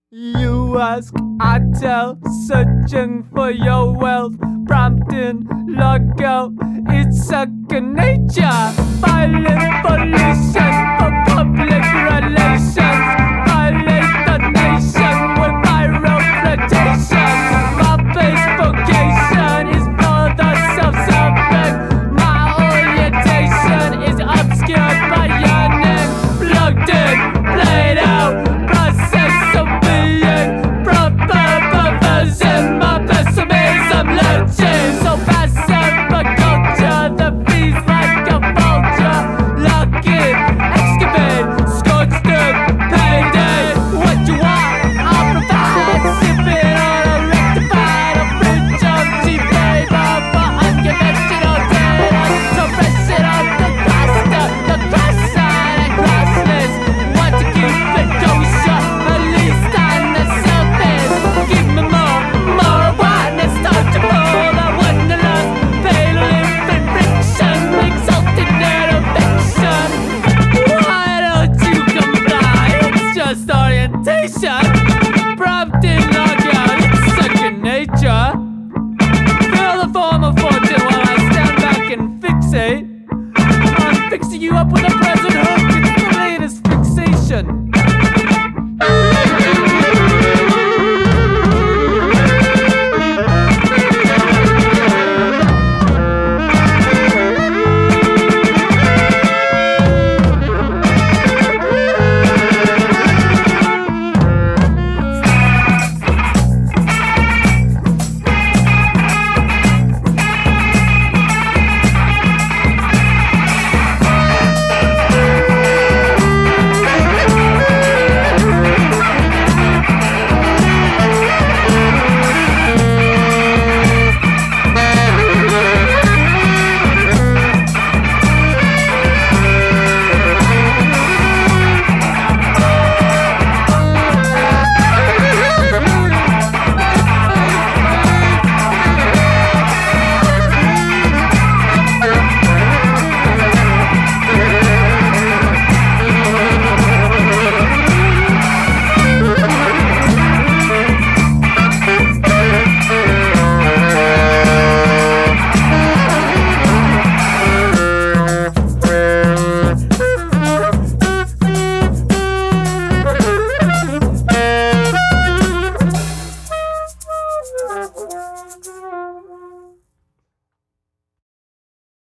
You ask, I tell, searching for your wealth. Prompting, log out, it's second nature. Violent pollution for public relations. Violate the nation with viral flirtation. My base vocation is for the self-serving. My orientation is obscured by yearning. Plugged in, played out, process of being. Proper perversion, my pessimism lurching. So passive a culture that feeds like a vulture. Lock in, excavate, scorched earth, payday. What you want, I'll provide. Sipping on a rectified, a bridge of cheap labor for unconventional data. So press it on the cluster, the cross-side and crossless. Want to keep it kosher, at least on the surface. Give me more marijuana, start to roll. I wonderlust, pale infant friction, exalted nerve-affection. Why don't you comply? It's just orientation. Prompting log-out, it's second nature. Feel the form of fortune while I stand back and fixate.